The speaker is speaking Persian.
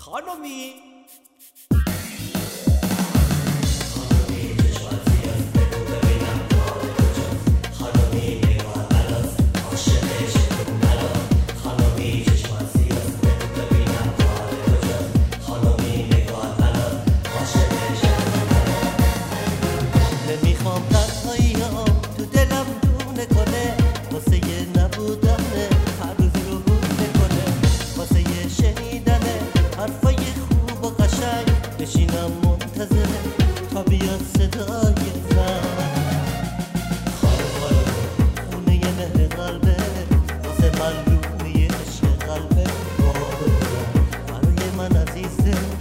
خانمی نمیخوام تنهایی‌ام تو دلم دونه کنه واسه یه نبودنه هر روزی رو بوده کنه واسه یه شنیدنه حرفای خوب و قشنگ بشینم منتظر تا بیاد صدای زن خونه یه مهر قلبه واسه من روی عشق قلبه برای من عزیزه